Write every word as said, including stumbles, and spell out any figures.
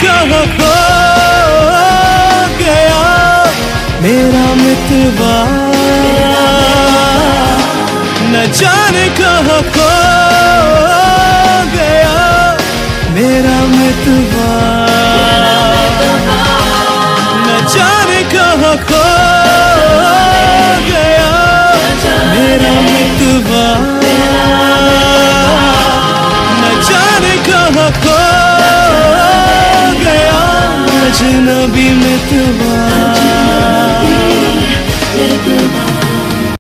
कहाँ खो गया मेरा मितवा, न जाने कहाँ खो गया मेरा मितवा, न जाने कहाँ खो गया मेरा मितवा, न जाने कहाँ खो गया अजनबी मितवा।